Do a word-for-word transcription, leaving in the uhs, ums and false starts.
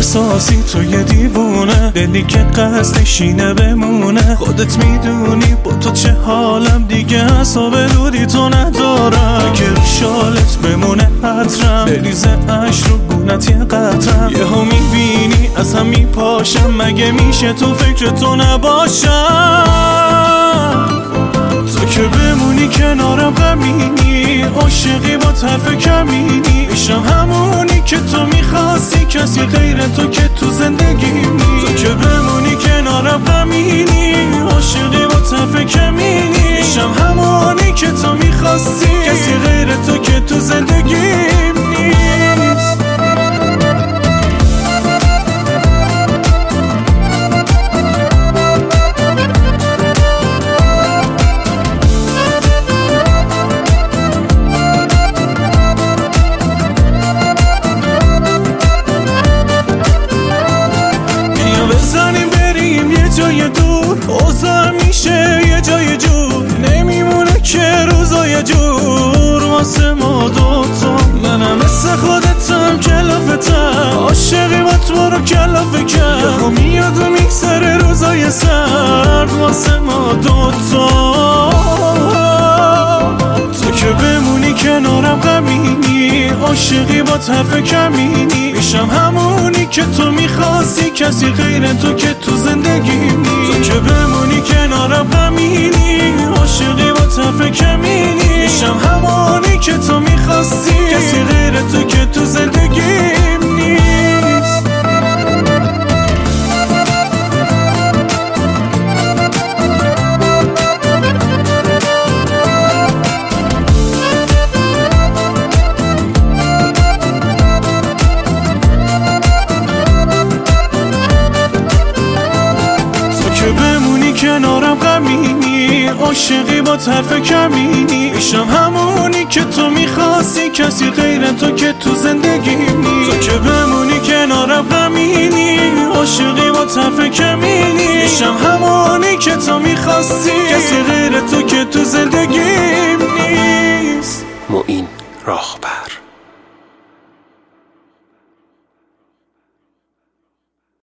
احساسی تو یه دیوونه، دلی که قصدش اینه بمونه. خودت میدونی با تو چه حالم، دیگه حساب دودی تو ندارم. اگه رو شالت بمونه حترم، بریزه عشق رو گونت یه قطرم. یه ها میبینی از هم میپاشم، مگه میشه تو فکر تو نباشم؟ تو که بمونی کنارم غمینی، عاشقی با طرف کمینی. میشم همونی که تو میخواستی، کسی غیر تو که تو زندگی نی. تو که بمونی کنارم غمینی، عاشقی با طرف کمینی. میشم همونی که تو میخواستی، کسی غیر تو که تو زندگی نیست. بزنیم بریم یه جای دور، اوضاع میشه یه جای جور. نمیمونه که روزای جور واسه ما دوتا. منم مثل خودتم کلافتم، عاشقی با تو رو کلافه کرد. یهو میاد و میگذره روزای سرد واسه ما دوتا. تو که بمونی کنارم غمینی، عاشقی با طرف کمینی. میشم همونی که تو میخواستی، کسی غیر تو که تو زندگی نی. تو که بمونی کنارم غمینی، عاشقی با طرف کمینی. میشم همونی که تو میخواستی، کسی غیر تو که تو زندگی نیست. کنارم غمینی، عاشقی با طرف کمینی. میشم همونی که تو میخواستی، کسی غیر تو که تو زندگی نی. تو که بمونی کنارم غمینی، عاشقی با طرف کمینی. میشم همونی که تو میخواستی، کسی غیر تو که تو زندگی نیست. معین راهبر.